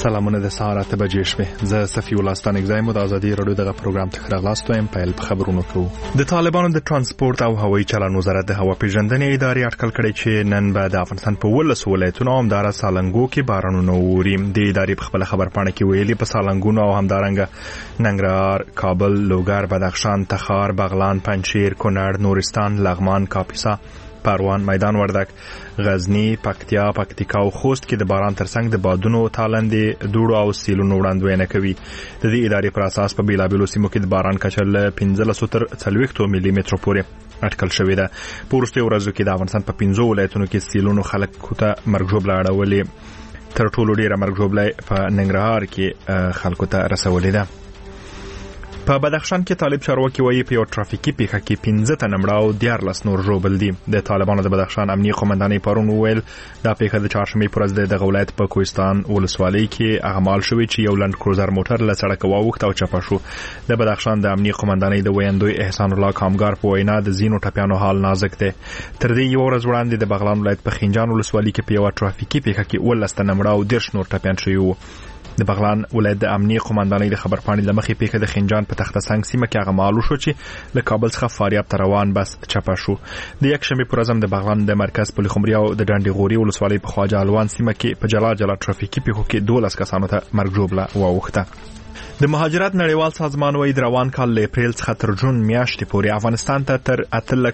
سلامونه د سهار 8 بجې شوې. زه صفي الله ستانک زایم د ازادي رادیو دغه پروګرام ته راغلاستم. په خبرونو کې د طالبانو د ترانسپورت او هوایي چلن وزارت د هوا پیژندنې ادارې اټکل کړی چې نن به د افغانستان په 12 ولایتونو او همدارا سالنګو کې بارانونه ووري. د ادارې په خپل خبرپاڼه کې ویلي په سالنګونو او همدارنګ ننګرهار، کابل، لوګر، بدخشان، تخار، بغلان، پنجشیر، کونړ، نورستان، لغمان، کاپیسا، پروان، میدان وردک، غزنی، پکتیا، پکتیکا او خوست کې د باران ترڅنګ د بادونو تالندې دوړو او سیلونو وړاندوینه کوي. د دې ادارې پر اساس په بیلابیلو سیمو کې د باران کچه له 15 تر 40 ملي متر پورې اټکل شوې ده. په وروستیو ورځو کې د افغانستان په 15 ولایتونو کې سیلونو خلکو ته مرګ ژوبله اړولې. تر ټولو ډیره مرګ ژوبله په ننګرهار کې خلکو ته رسولې ده. په بدخشان کې طالب چارواکي وایي په یو ټرافیکي پیښه کې 15 تنه مړه او 14 نور ژوبل دي. د طالبانو د بدخشان امنیه قومندانۍ پرون وویل دا پیښه د چهارشنبې پر ورځ د ولایت په کوهستان ولسوالۍ کې اعمال شوې چې یو لند کروزر موټر له سړک واوښت او چپه شو. د بدخشان د امنیه قومندانۍ د ویاندوی احسان الله کامګار په وینا د زینو ټپیانو حال نازک دی. تر دې یو ورځ وړاندې د بغلان ولایت په خنجان ولسوالۍ کې په یو ټرافیکي پیښه کې 12 تنه مړه او 10 نور ټپیان شوي وو. د بغلان ولایت د امنیه قومندانۍ د خبرپاڼې لمخې پیښه د خنجان په تخته سنگ سیمه کې غمالو شو چې له کابل څخه فاریاب ته روان بس چپه شو. د یک شنبه پر ورځ د بغلان د مرکز پل خمري او د ډنډي غوري ولسوالۍ په خواجه الوان سیمه کې په جلا جلا ټرافیکي پیښو کې 12 کسانو ته مرګ ژوبله واوښته. د مهاجرت نړیوال سازمان وايي د روان کال له اپریل څخه تر جون میاشتې پورې افغانستان ته تر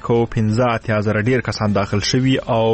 815 ډیر کسان داخل شوي او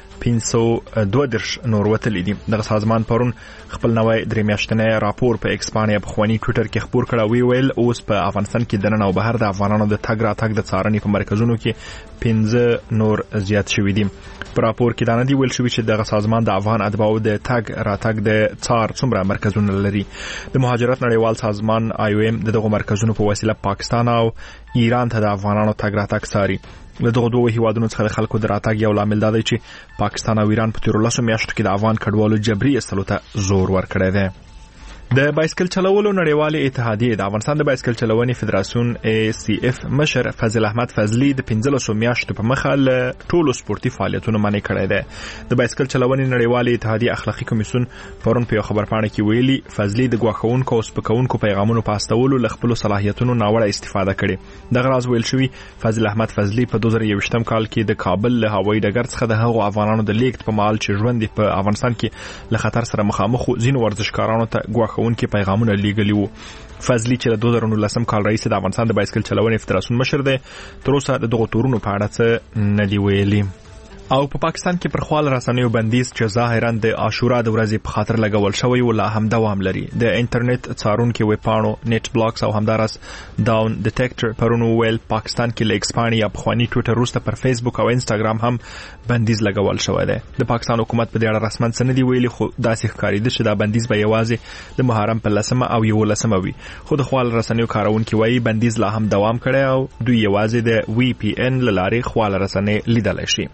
502 نور وتلي دي. دغه سازمان پرون خپل نوې درې میاشتنی راپور په ایکس باندې په خواني ټوئیټر کې خبر کړی ویل اوس په افغانستان کې د نن او بهر د افغانانو د تګ راتګ د څارنې په مرکزونو کې 15 نور زیات شوي دي. په راپور کې دا نه دی ویل شوی چې دغه سازمان د افغان اتباعو د تګ راتګ د څار څومره مرکزونه لري. د مهاجرت نړیوال سازمان IOM دغه مرکزونو په وسیله پاکستان او ایران ته د افغانانو تګ راتګ څاري. له دغه دوه هیوادونو څخه د خلکو د راتګ یو لامل دا دی چې پاکستان او ایران په 13 میاشتو کې د افغان کډوالو جبري استلو ته زور ورکړی دی. د بایسکل چلولو نړیوالې اتحادیې د افغانستان د بایسکل چلونې فدراسیون ACF مشر فضل احمد فضلی د 15 میاشتو په مخه له ټولو سپورتي فعالیتونو منع کړی دی. د بایسکل چلونې نړیوالې اتحادیې اخلاقی کمیسیون پرون په خبرپاڼه کې ویلي فضلی د غواخونکو او سپکونکو پیغامونو په استولو له خپل صلاحیتونو ناوړه استفاده کړې. دغه راز ویل شوی فضل احمد فضلی په 2021 کال کې د کابل له هوایي ډګر څخه د هغو افغانانو د لیکت په مال چې ژوند په افغانستان کې له خطر سره مخامخ ځینو ورزشکارانو ته کې پیغامونه لیږلي وو. فضلی چې د 2019 کال رئیس د افغانستان د بایسکل چلونې فدراسیون مشر دی تر اوسه دغه تورونو په اړه څه نه دی ویلي. او په پاکستان کې پر خپل رسنیو بندیز چې ظاهرا د عاشورا د ورځې په خاطر لګول شوی ولا هم دوام لري. د انټرنیټ څارونکو ویبپاڼو نت بلاکس او همدارس داون ډیټیکټر پرونو ویل پاکستان کې لیکس پانی یا بخوانی ټوئیټر وروسته پر فیسبوک او انستګرام هم بندیز لګول شوی دی. د پاکستان حکومت په دې اړه رسمن څه نه دی ویلي خو داسې ښکارېده چې دا بندیز به یوازې د محرم په 10 او 11 وي. خو د خپل رسنیو کارونکو وایي بندیز لا هم دوام کړي او دوی یوازې د VPN لارې خپل رسنۍ لیدل شي.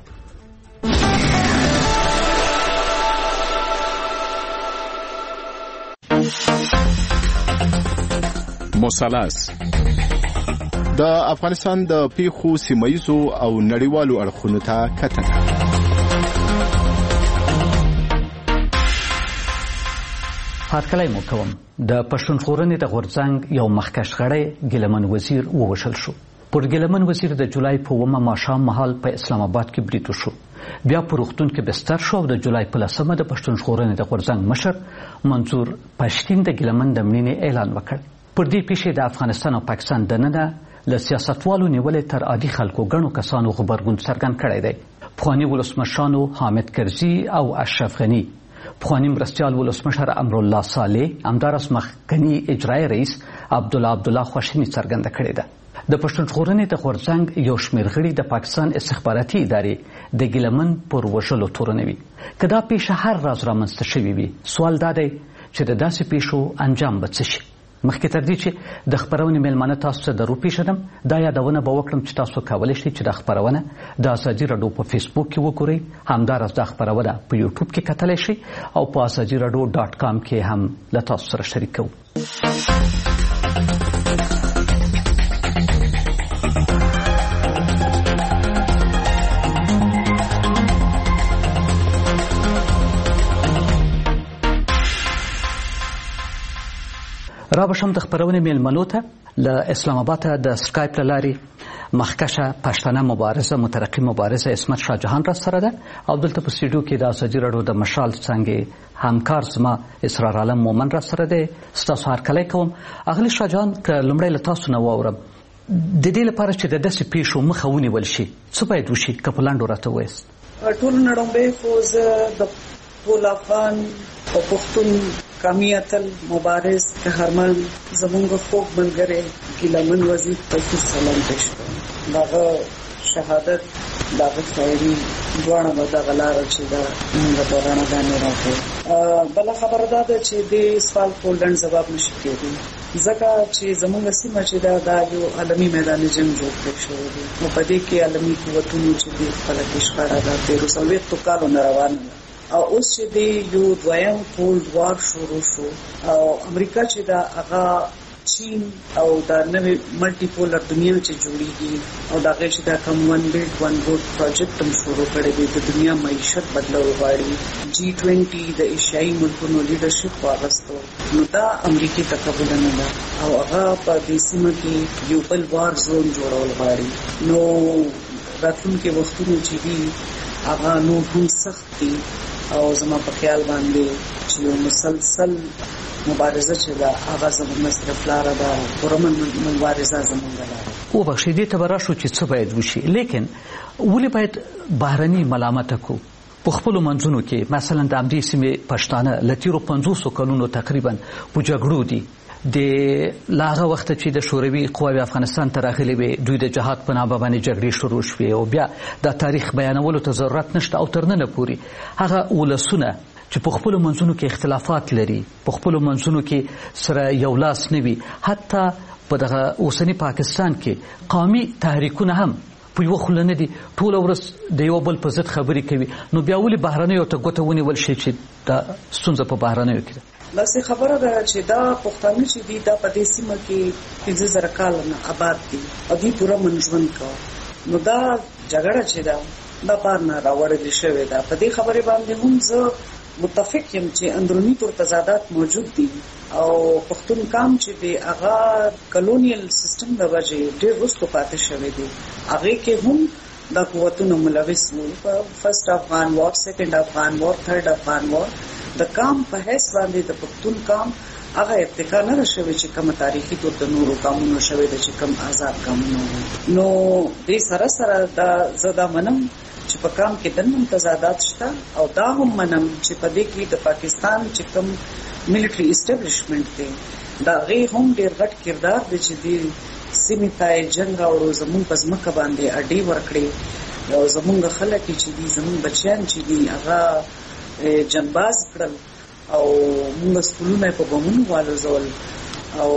مثلث د افغانستان د پیښو سیمایزو او نړیوالو اړخونو ته کتنه. هرکلی مو کوم. د پښتونخوا د غورځنګ یو مخکښ غړی ګیلمن وزیر ووژل شو. پر ګیلمن وزیر د جولای په 1 ماښام مهال په اسلام آباد کې برید وشو. بیا په روغتون کې بستر شو او د جولای په 10 د پښتونخوا د غورځنګ مشر منظور پښتين د ګیلمن د مړینې اعلان وکړ. پر دې پیښې د افغانستان او پاکستان دننه له سیاستوالو نیولې تر عادي خلکو غنو کسانو خبرګون څرګند کړی دی. پخواني ولسمشرانو حامد کرزي او اشرف غني، پخواني مرستیال ولسمشر امرالله صالح، همدارس مخکني اجرایي رئیس عبدالله خواشیني څرګنده کړې ده. د پښتونخوا د غورځنګ یو شمېر غړي د پاکستان استخباراتي ادارې د ګیلمن پر وژلو تورنوي. که دا پیښه هر راز رامنځته شوې وي سوال دا دی چې د داسې پیښو انجام به څه شي. مخکې تر دې چې د خپرونې میلمانه تاسو ته درو پیښدم دا یادونه به وکړم چې تاسو کولی شئ چې دا خپرونه د ازادي راډیو په فیسبوک کې وګورئ. همداراز دا خپرونه په یوټیوب کې کتلی شئ او په azadiradio.com کې هم له تاسو سره شریکوو. رابشم د خبرونې میلمنو ته له اسلام آباد د سکایپ له لارې مخکشه پښتانه مبارزه مترقي مبارزه عصمت شاه جهان را سره ده او دلته په سټوډیو کې د ازادي راډیو د مشال څنګه همکار زما اسرار عالم مومن را سره ده. ستاسو هرکلی کوم. اغلی شاه جهان که لومړی له تاسو نه واورم د دې لپاره چې د داسې پیښو مخه ونیول شي څه باید وشي که په لنډو راته ووایاست؟ ټول نړومبی خو زه د ټول افغان او پښتون کامیاتل مبارز قهرمان زمونږ خوږ ملګری ګیلمن وزیر ته سلام پېښ کوم. دغه شهادت دغه شاعري دواړه به دغه لاره چې دا موږ په رڼاګانې راکړو. بله خبره دا ده چې دې سوال کول لنډ ځواب نشي کېدی ځکه چې زمونږ سیمه چې دا یو عالمي میدان جنګ جوړ کړی شوی دی نو په دې کې عالمي قوتونو چې دې خپله کشکاره ده 1340 کالو نه روانه ده او اوس چې دی یو دویم کولډ وار شروع شو او امریکا چې دا هغه چین او دا نوې ملټي پولر دنیا چې جوړیږي او دا غي چې دا کوم ون بیلډ ون روډ پروجیکټ هم شروع کړی دی د دنیا معیشت بدلول غواړي G20 د ایشیايي ملکونو لیډرشپ واغستو نو دا امریکای تقبل نه ده او هغه په دې سیمه کې یو بل وار زون جوړول غواړي. نو راتلونکي وختونو چې دي هغه نو هم سخت دي او زما په خیال باندې چې یو مسلسل مبارزه چې دا هغه زموږ مصرف لاره ده پرمن مبارزه زموږ لاره. وبخښئ دې ته به راشو چې څه باید وشي لیکن ولې باید بهرني ملامته کو په خپلو منځونو کې مثلا د همدې سیمې پښتانه له تېرو 50 کلونو تقریبا په جګړو دي د لاغه وخت چې د شوروي قواوې افغانستان ته راغلي وي دوی د جهاد په نامه باندې جګړې شروع شوې او بیا د تاریخ بیانولو ته ضرورت نشته او تر ننه پورې هغه ولسونه چې په خپلو منځونو کې اختلافات لري په خپلو منځونو کې سره یو لاس نه وي حتی په دغه اوسني پاکستان کې قومي تحریکونه هم په یو خوله نه دي ټوله ورځ د یو بل په ضد خبرې کوي نو بیا ولې بهرنیو ته ګوته ونیول شي چې دا ستونزه په بهرنیو کې ده؟ لاسې خبره ده چې دا پښتانه چې دي دا په دې سیمه کې 15,000 کال نه آباد دي او دوی پوره منځوند کوي نو دا جګړه چې ده دا بار نه راوړل شوې ده. په دې خبرې باندې هم زه متفق یم چې اندرونی تضادات موجود دي او پښتون قام چې دی هغه کلونیل سیستم د وجې ډېر وروسته پاتې شوی دی هغه کې هم دا قوتونه ملوث وو. فرست افغان وار سیکنډ افغان وار تھرد افغان وار د قام په حیث باندې د پښتون قام هغه ارتقا نه شوی چې کوم تاریخي تور د نورو قومونو شوی د چې کوم آزاد قومونو نو دې سره سره دا زدا منم چې په قام کې دنه تضادات شته او دا هم منم چې په دې کې د پاکستان چې کوم ملټری اسټابلیشمنت دی دا غي هم ډېر غټ کردار دی چې دی سیمې ته جنگ او زمون په ځمکه باندې اډي ورکړي او زمونږ خلک چې دي زمون بچیان چې دي هغه جنباز کړل او موږ سکولونه په بمونو والوزول او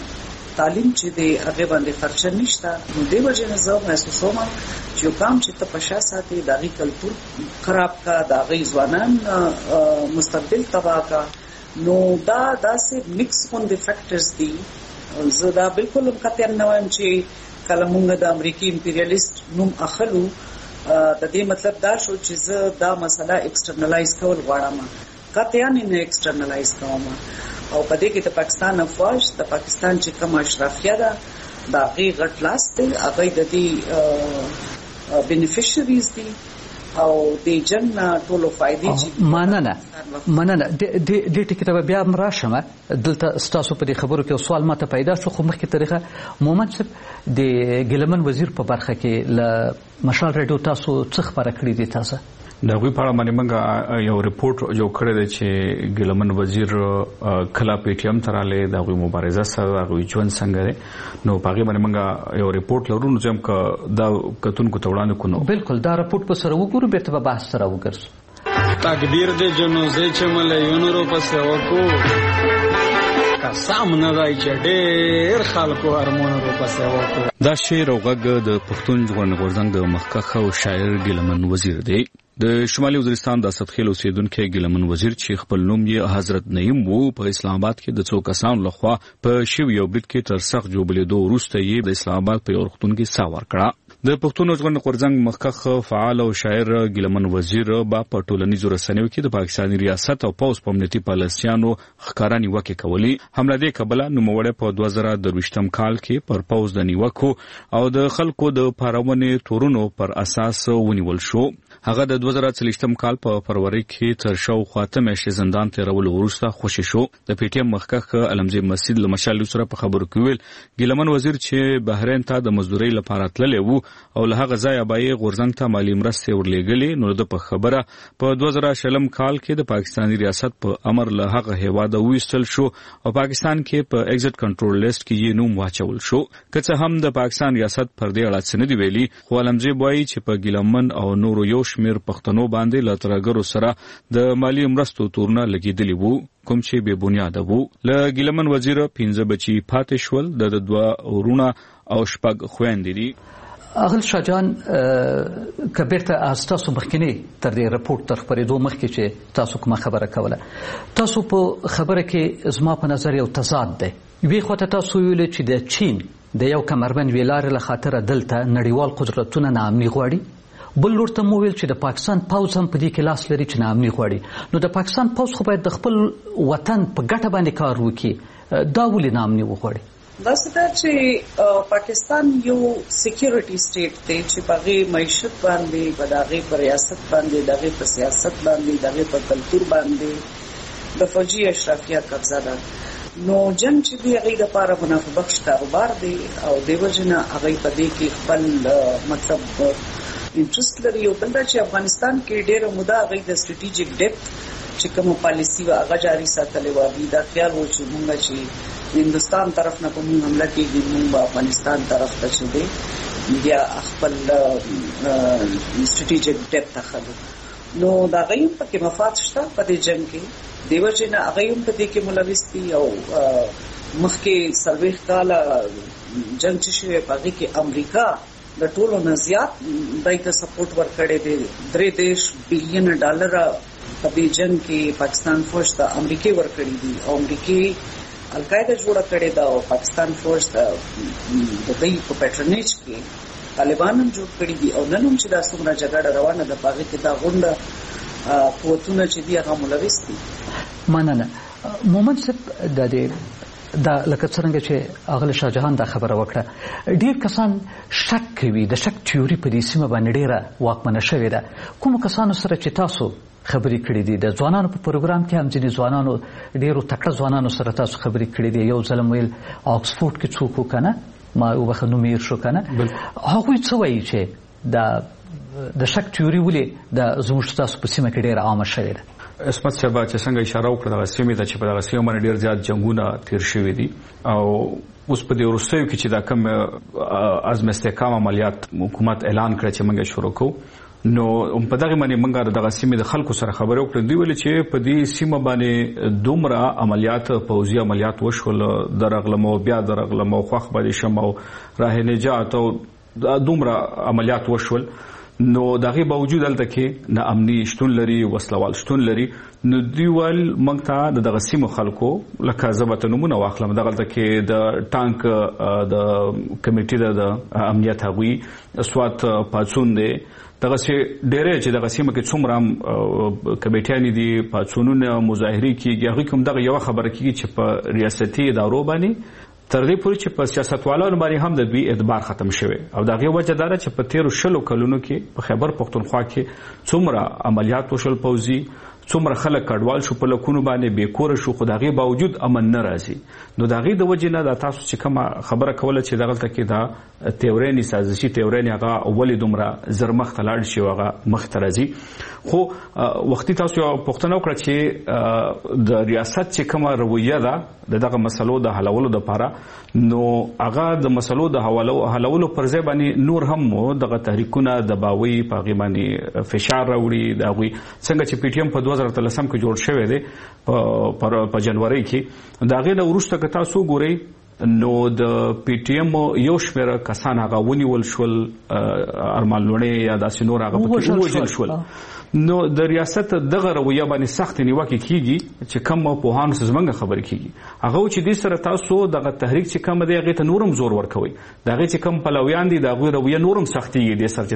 تعلیم چې دی هغه باندې خرچه نشته نو دی وجه نه زه محسوسوم چې کوم چې ته پښا ساتي دغه کلتور خراب کا دغه ځوانان مستقبل تباہ کا نو دا داسې مکس اون دی فیکټرز دي زه دا بالکل کته نه وایم چې کله موږ د امریکای امپریالیست نوم اخلو د دې مطلب دا شو چې زه دا مسله ایکسټرنلایز کول غواړم کته نه ایکسټرنلایز کوم او په دې کې د پاکستان افواج د پاکستان چې کوم اشرافیه ده دا غي غټ لاس دی هغه د دې بینیفیشریز دي او د جنګ ټولو فائدې چې مننه د ټکی ته بیا راشم دلته ستاسو په دې خبرو کې سوال ماته پیدا شو خو مخکې طریقه مومن صاحب د ګیلمن وزیر په برخه کې ل مشال رادیو تاسو څه خبره کړې دي تاسو دا غوي په اړه باندې موږ یو ریپورت جوړ کړی دی چې ګیلمن وزیر کلا پی ټی ایم تراله دا غوي مبارزه سره غوي ژوند څنګه دی نو پاګې باندې موږ یو ریپورت لرو نو چې دا کتونکو ته وړاندې کوو بالکل دا ریپورت په سره وګورو به ته بحث سره وګرځو تقدیر دې جنوزه چې مليونو روپے وکړو قسم نه دی چې ډېر خلکو ارمانو روپے وکړو. دا شعر او غږ د پښتون ژغورنې غورځنګ د مخکښ او شاعر ګیلمن وزیر دی. د شمالي وزیرستان د اسدخیل اوسیدونکو ګیلمن وزیر چې خپل نوم یې حضرت نعیم وو په اسلام آباد کې د څو کسانو لخوا په شیو یو بریټ کې تر سخت جوړېدو وروسته یې د اسلام آباد په یو روغتون کې سا ورکړه. د پښتون ژغورنې غورځنګ مخکښ فعال او شاعر ګیلمن وزیر با په ټولنیزو رسنیو کې د پاکستاني ریاست او پوز په امنیتي پالیسیانو ښکارا نیوکې کولې. حمله دې کبله نوموړی په 2023م کال کې پر پوز د نیوکو او د خلکو د پارونې تورونو پر اساس ونیول شو. هغه د 2023م کال په فروری کې تر شاوخوا میاشتې زندان تیرولو وروسته خوشی شو. د پی ټی ایم مخکښ علمزی مسجد له مشال سره په خبرو کې ویل ګیلمن وزیر چې بحرین ته د مزدوري لپاره تللی وو او له هغه ځایه به غورځنګ ته مالی مرستې ورلېږلې، نو د په خبره په 2020 کال کې د پاکستاني ریاست په امر له هغه هیواده ویستل شو او پاکستان کې په ایگزټ کنټرول لیست کې یې نوم واچول شو. که څه هم د پاکستان ریاست پر دې اړه څه نه دی ویلي، خو علمزی وایي چې په ګیلمن او نورو یو شمېر پښتنو باندې له ترهګرو سره د مالی مرستو تورونه لګېدلي وو کوم چې بې بنیاده وو. له ګیلمن وزیر 15 بچي پاتې شول، د 2 ورونه او 6 خويندې دي. اغل شاجان کبیرته تاسو مخکنی تر دې رپورت تر خبرېدو مخکې چې تاسو کومه خبره کوله، تاسو په خبره کې زما په نظر یو تضاد دی. وی خواته تاسو ویل چې د چین د یو کمربند ویلار له خاطر دلته نړیوال قدرتونه ناامني غواړي، بل لور ته مو ویل چې د پاکستان پوز هم په دې کې لاس لري چې ناامني غواړي. نو د پاکستان پوز خو باید د خپل وطن په ګټه باندې کار وکړي، دا ولې ناامني وغواړي؟ دا څه چې پاکستان یو سکیورټي سټیټ دی چې په معیشت باندې، په دغه پر ریاست باندې، دغه پر سیاست باندې، دغه پر کلچر باندې د فوجي اشرافیه قبضه ده. نو جنگ چې دی هغه د لپاره منافع بخش کاروبار دی او دیو جنا هغه په دې کې خپل مطلب انټرست لري. او بل چې افغانستان کې ډېر موده هغه د سټریټیجیک ډیپت چې کوم پالیسی و هغه جاری ساتلې و، دا خیال و چې موږ چې هندوستان طرف نه کوم حمله کېږي، موږ افغانستان طرف ته چې دی بیا خپل سټریټیجیک ډیپت اخلو. نو دا غیم پکې مفاد شته په دې جنگ کې، دیو جنا هغه هم په دې کې ملوث دي. او مخکې سرویخ کاله جنگ چې شوی په کې امریکا د ټولو نه زیات دایته سپورټ ورکړي دي. $3 بلین په دې جنگ کې پاکستان فوج ته امریکای ورکړي دي او امریکای القاعده جوړه کړې ده او پاکستان فوج ته د دې په پیټرنیج کې طالبان هم جوړ کړي دي. او نن هم چې دا څومره جګړه روانه ده په هغه کې دا غونډه قوتونه چې دي هغه ملوث دي. مننه. مومن صاحب دا لکه څنګه چې اغل شاهجهان دا خبره وکړه، ډیر کسان شک کوي، د شک تیوري په دې سیمه باندې ډیره واکمنه شوې ده. کوم کسانو سره چې تاسو خبرې کړې دي، د ځوانانو په پروګرام کې هم ځینې ځوانانو، ډیرو تکړه ځوانانو سره تاسو خبرې کړې دي. یو ځل ویل آکسفورد کې څوک وکنه ما وبخښه نومیر شو کنه، هغوی څه وایي چې د شک تیوري ولې د زموږ تاسو په سیمه کې ډیره عامه شوې ده؟ اسمت صاحب چې څنګه اشاره وکړه د سیمې ته چې په دغه سیمه باندې ډیر زیات جنگونه تیر شوي دي او اوس په دې وروستیو کې چې دا کوم عزم استحکام عملیات حکومت اعلان کړ چې موږ شروع کوو، نو په دغه باندې موږ دغه سیمې د خلکو سره خبرې وکړې. دوی ویل چې په دې سیمه باندې دومره عملیات، پوځي عملیات وشول، درغلم او بیا درغلم او خوخ باندې شم او راه نجات او دومره عملیات وشول، نو دغه باوجود دلته کې نه امني شتون لري، وسلوال شتون لري. نو دوی ول موږ ته دغه سیمو خلکو لکه زبته نمونه واخلم، دغه کې د ټانک د کمیټې د امنیت هغوی سوات پاتون دی، دغه چې ډېرې چې دغه سیمه کې څومره کمیټیان دي، پاتونونه مظاهرې کېږي، هغوی کوم دغه یوه خبره کېږي چې په ریاستي ادارو باندې تر دې پورې چې په سیاستوالانو باندې هم د دوی اعتبار ختم شوی. او دغه وجه دا ده چې په 13 کلونو کې په خیبر پښتونخوا کې څومره عملیات وشول پوځي، څومره خلک کډوال شو، په لکونو باندې بیکور شو، خو دغه باوجود امن نه راځي. نو دغه د وجه نه دا تاسو چې کومه خبره کوله چې دغه کې دا تیورینی سازشي تیورینی هغه ولې دومره زرمخ تلاړ شي هغه مخ ته راځي. خو وختي تاسو یو پوښتنه وکړه چې د ریاست چې کومه رویه ده دغه مسلو د حلولو لپاره، نو هغه د مسلو د حلولو پر ځای باندې نور هم دغه تحریکونه دباوي، په هغې باندې فشار راوړي. د هغوی څنګه چې پی ټی ایم په 2013 کې جوړ شوی دی په جنوري کې، د هغې نه وروسته که تاسو ګورئ نو د پی ټی ایم یو شمېر کسان هغه ونیول شول ارمان لوڼې یا داسې نور هغه پکې ووژل شول. نو د ریاست دغه رویه باندې سخت نیوکه کیږي چې کوم پوهانو زمونږ خبرې کیږي هغه چې د سره تاسو دغه تحریک چې کوم دی هغه ته نورم زور ورکوي دغه چې کوم پلویان دي دغه رویه نورم سختي دي سره